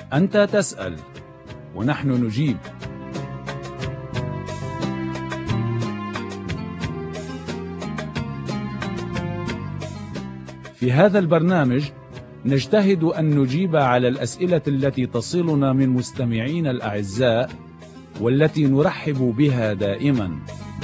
أنت تسأل ونحن نجيب. في هذا البرنامج نجتهد أن نجيب على الأسئلة التي تصلنا من مستمعين الأعزاء والتي نرحب بها دائما.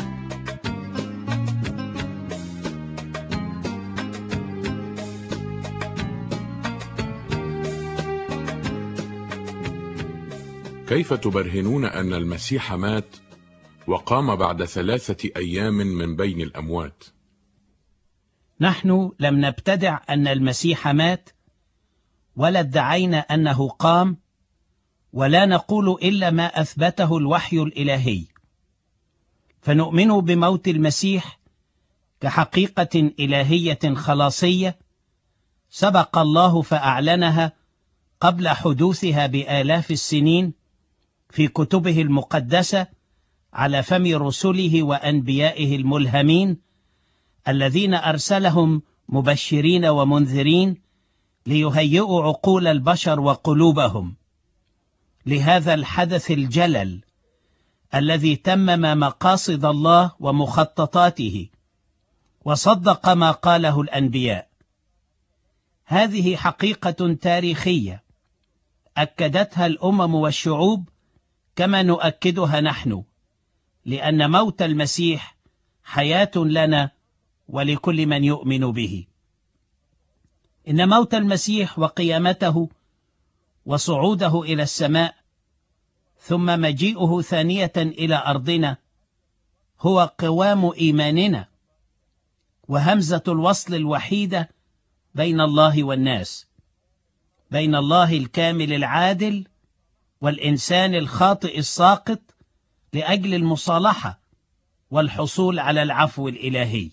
كيف تبرهنون أن المسيح مات وقام بعد 3 أيام من بين الأموات؟ نحن لم نبتدع أن المسيح مات، ولا ادعينا أنه قام، ولا نقول إلا ما أثبته الوحي الإلهي. فنؤمن بموت المسيح كحقيقة إلهية خلاصية سبق الله فأعلنها قبل حدوثها بآلاف السنين في كتبه المقدسة على فم رسله وأنبيائه الملهمين الذين أرسلهم مبشرين ومنذرين ليهيئوا عقول البشر وقلوبهم لهذا الحدث الجلل الذي تمم مقاصد الله ومخططاته وصدق ما قاله الأنبياء. هذه حقيقة تاريخية أكدتها الأمم والشعوب كما نؤكدها نحن، لأن موت المسيح حياة لنا ولكل من يؤمن به. إن موت المسيح وقيامته وصعوده إلى السماء ثم مجيئه ثانية إلى أرضنا هو قوام إيماننا وهمزة الوصل الوحيدة بين الله والناس، بين الله الكامل العادل والإنسان الخاطئ الساقط، لأجل المصالحة والحصول على العفو الإلهي.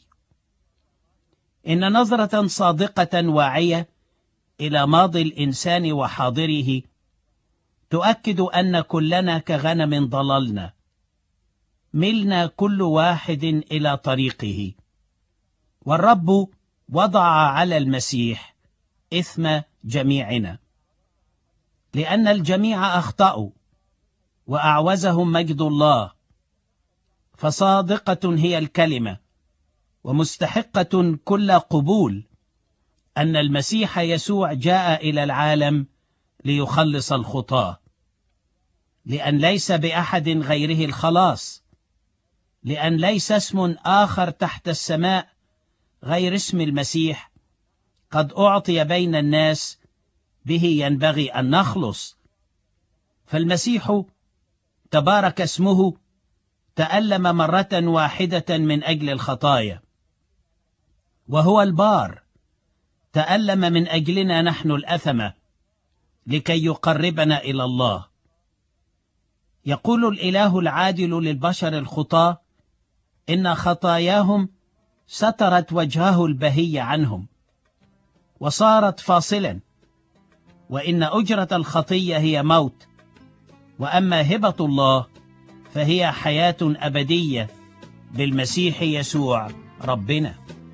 إن نظرة صادقة واعية إلى ماضي الإنسان وحاضره تؤكد أن كلنا كغنم ضللنا، ملنا كل واحد إلى طريقه، والرب وضع على المسيح إثم جميعنا، لأن الجميع أخطأوا وأعوزهم مجد الله. فصادقة هي الكلمة ومستحقة كل قبول أن المسيح يسوع جاء إلى العالم ليخلص الخطاة، لأن ليس بأحد غيره الخلاص، لأن ليس اسم آخر تحت السماء غير اسم المسيح قد أعطي بين الناس به ينبغي أن نخلص. فالمسيح تبارك اسمه تألم مرة واحدة من أجل الخطايا، وهو البار تألم من أجلنا نحن الأثمة لكي يقربنا إلى الله. يقول الإله العادل للبشر الخطاة إن خطاياهم سترت وجهه البهي عنهم وصارت فاصلا، وإن أجرة الخطية هي موت، وأما هبة الله فهي حياة أبدية بالمسيح يسوع ربنا.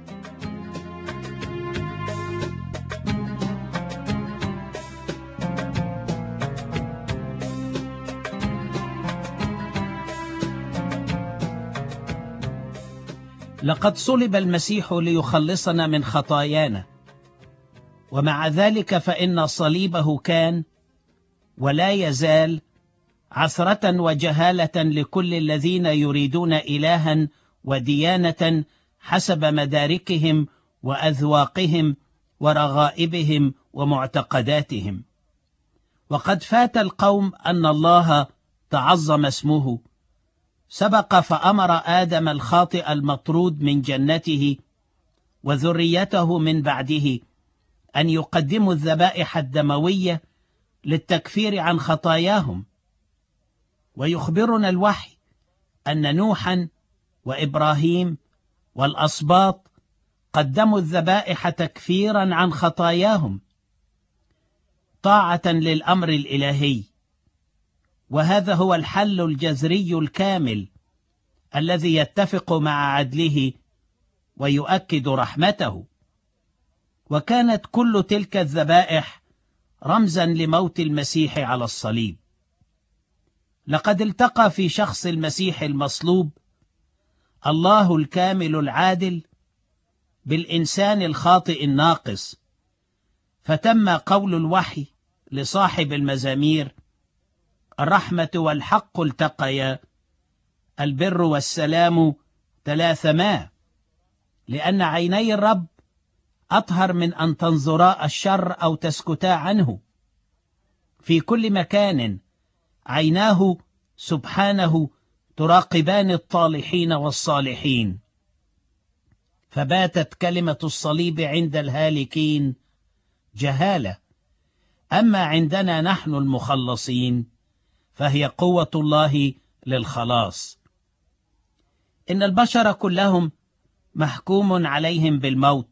لقد صلب المسيح ليخلصنا من خطايانا، ومع ذلك فإن صليبه كان ولا يزال عثرة وجهالة لكل الذين يريدون إلها وديانة حسب مداركهم وأذواقهم ورغائبهم ومعتقداتهم. وقد فات القوم أن الله تعظم اسمه، سبق فأمر آدم الخاطئ المطرود من جنته وذريته من بعده أن يقدموا الذبائح الدموية للتكفير عن خطاياهم. ويخبرنا الوحي أن نوحا وإبراهيم والأسباط قدموا الذبائح تكفيرا عن خطاياهم طاعة للأمر الإلهي. وهذا هو الحل الجذري الكامل الذي يتفق مع عدله ويؤكد رحمته. وكانت كل تلك الذبائح رمزا لموت المسيح على الصليب. لقد التقى في شخص المسيح المصلوب الله الكامل العادل بالإنسان الخاطئ الناقص، فتم قول الوحي لصاحب المزامير: الرحمة والحق التقيا، البر والسلام تلاثما، لأن عيني الرب أطهر من أن تنظرا الشر أو تسكتا عنه. في كل مكان عيناه سبحانه تراقبان الطالحين والصالحين. فباتت كلمة الصليب عند الهالكين جهالة، أما عندنا نحن المخلصين فهي قوة الله للخلاص. إن البشر كلهم محكوم عليهم بالموت،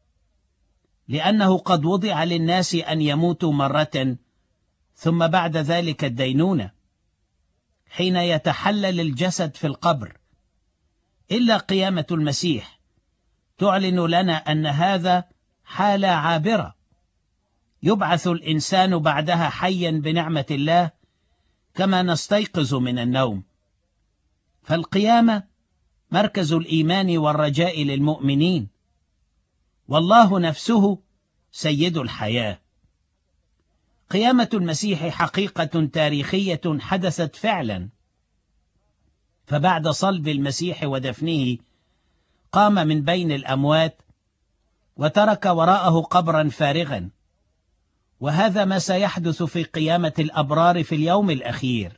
لأنه قد وضع للناس أن يموتوا مرة ثم بعد ذلك الدينونة حين يتحلل الجسد في القبر، إلا قيامة المسيح تعلن لنا أن هذا حالة عابرة، يبعث الإنسان بعدها حيا بنعمة الله كما نستيقظ من النوم. فالقيامة مركز الإيمان والرجاء للمؤمنين، والله نفسه سيد الحياة. قيامة المسيح حقيقة تاريخية حدثت فعلا، فبعد صلب المسيح ودفنه قام من بين الأموات وترك وراءه قبرا فارغا، وهذا ما سيحدث في قيامة الأبرار في اليوم الأخير.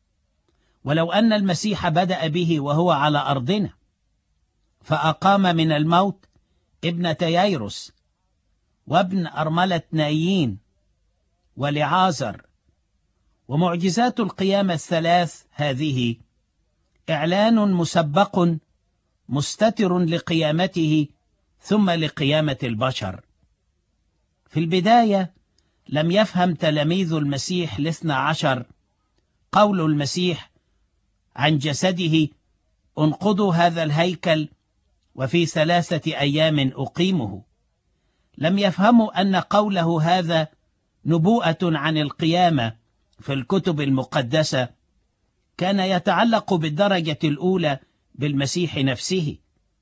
ولو أن المسيح بدأ به وهو على أرضنا، فأقام من الموت ابنة ييروس وابن أرملة نايين ولعازر، ومعجزات القيامة الثلاث هذه إعلان مسبق مستتر لقيامته ثم لقيامة البشر. في البداية لم يفهم تلاميذ المسيح الاثنى عشر قول المسيح عن جسده: انقضوا هذا الهيكل وفي 3 أيام أقيمه. لم يفهموا أن قوله هذا نبوءة عن القيامة في الكتب المقدسة كان يتعلق بالدرجة الأولى بالمسيح نفسه،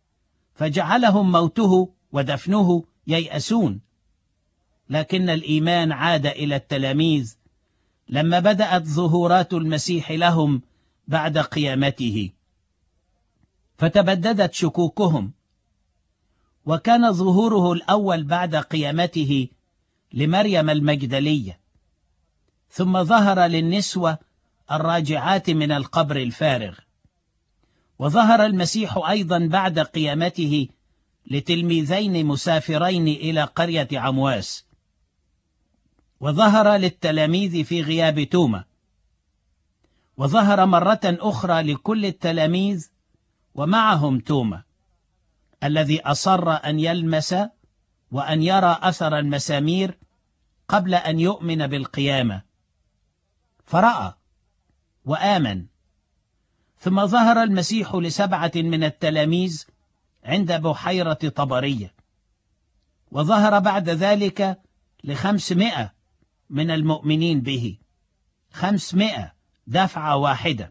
فجعلهم موته ودفنه ييأسون. لكن الإيمان عاد إلى التلاميذ لما بدأت ظهورات المسيح لهم بعد قيامته، فتبددت شكوكهم. وكان ظهوره الأول بعد قيامته لمريم المجدلية، ثم ظهر للنسوة الراجعات من القبر الفارغ، وظهر المسيح أيضا بعد قيامته لتلميذين مسافرين إلى قرية عمواس، وظهر للتلاميذ في غياب توما، وظهر مرة أخرى لكل التلاميذ ومعهم توما الذي أصر أن يلمس وأن يرى أثر المسامير قبل أن يؤمن بالقيامة، فرأى وآمن. ثم ظهر المسيح ل7 من التلاميذ عند بحيرة طبرية، وظهر بعد ذلك ل500 من المؤمنين به، 500 دفعة واحدة.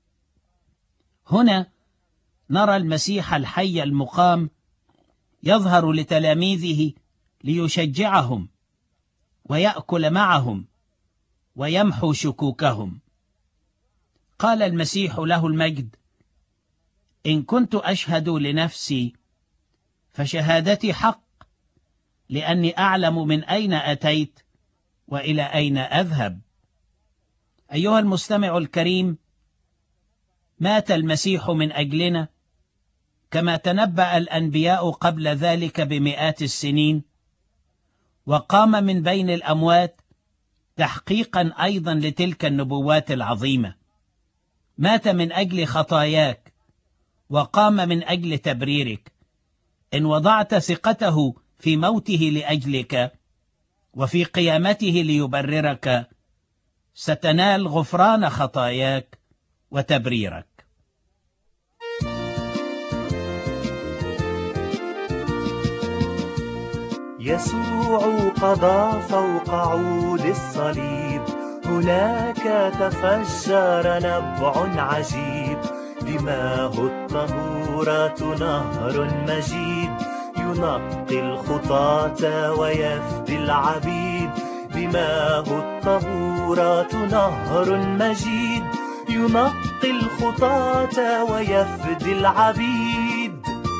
هنا نرى المسيح الحي المقام يظهر لتلاميذه ليشجعهم ويأكل معهم ويمحو شكوكهم. قال المسيح له المجد: إن كنت أشهد لنفسي فشهادتي حق، لأني أعلم من أين أتيت وإلى أين أذهب. أيها المستمع الكريم، مات المسيح من أجلنا كما تنبأ الأنبياء قبل ذلك بمئات السنين، وقام من بين الأموات تحقيقا أيضا لتلك النبوات العظيمة. مات من أجل خطاياك وقام من أجل تبريرك. إن وضعت ثقته في موته لأجلك وفي قيامته ليبررك، ستنال غفران خطاياك وتبريرك. يسوع قضى فوق عود الصليب، هناك تفجر نبع عجيب، دماء الطهورة نهر مجيد، ينقي الخطاة ويفدي العبيد. دماء الطهورة نهر مجيد، ينقي الخطاة ويفدي العبيد.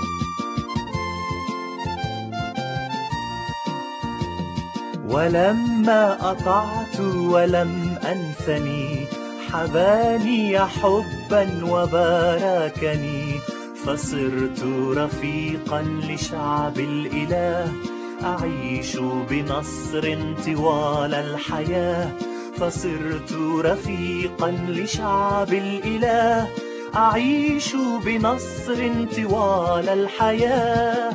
ولما أطعت ولم أنثني، حباني حبا وباركني، فصرت رفيقا لشعب الإله، أعيش بنصر طوال الحياة. فصرت رفيقا لشعب الإله، أعيش بنصر طوال الحياة.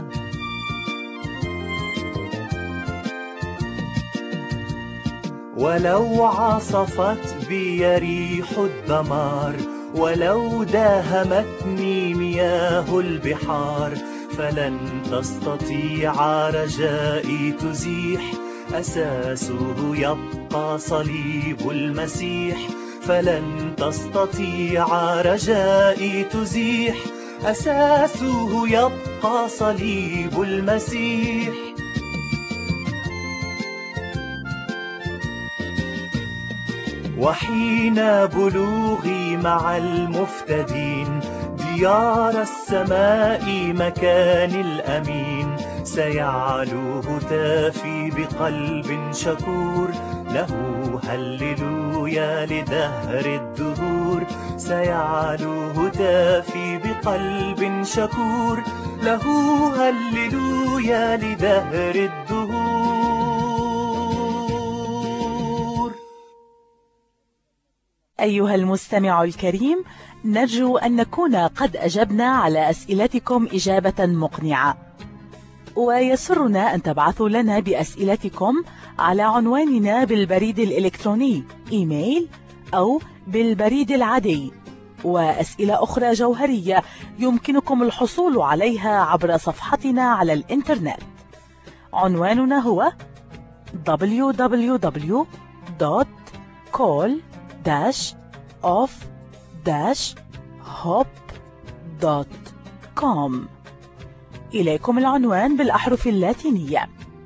ولو عصفت بي ريح الدمار، ولو داهمتني مياه البحار، فلن تستطيع رجائي تزيح، أساسه يبقى صليب المسيح. فلن تستطيع رجائي تزيح، أساسه يبقى صليب المسيح. وحين بلوغي مع المفتدين، ديار السماء مكان الأمين، سيعلو هتافي بقلب شكور، له هللويا لدهر الدهور. سيعلو هتافي بقلب شكور، له هللويا لدهر الدهور. أيها المستمع الكريم، نرجو أن نكون قد أجبنا على أسئلتكم إجابة مقنعة، ويسرنا أن تبعثوا لنا بأسئلتكم على عنواننا بالبريد الإلكتروني إيميل أو بالبريد العادي. وأسئلة أخرى جوهرية يمكنكم الحصول عليها عبر صفحتنا على الإنترنت. عنواننا هو www.call-off-hop.com. إليكم العنوان بالأحرف اللاتينية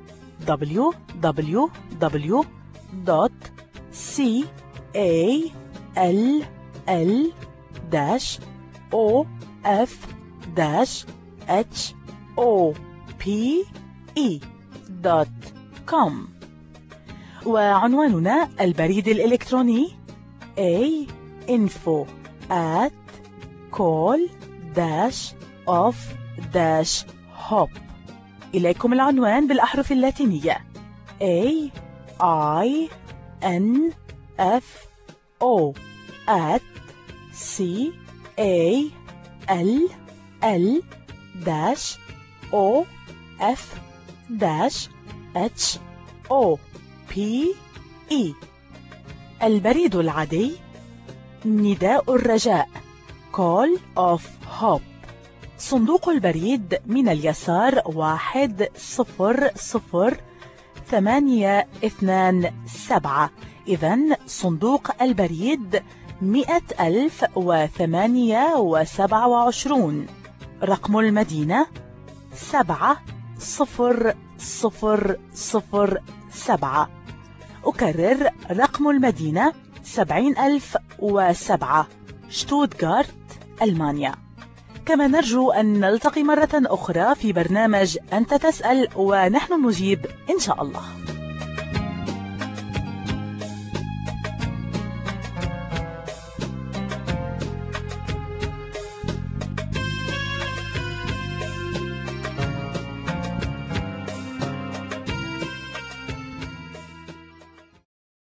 www.call-off-hop.com. وعنواننا البريد الإلكتروني info@call-off-hop. إليكم العنوان بالأحرف اللاتينية info@call-off-hop. البريد العادي نداء الرجاء Call of Hope. صندوق البريد من اليسار 1000827. إذن صندوق البريد 100,028. رقم المدينة 70007. أكرر رقم المدينة 70,007، شتوتغارت، ألمانيا. كما نرجو أن نلتقي مرة أخرى في برنامج أنت تسأل ونحن نجيب إن شاء الله.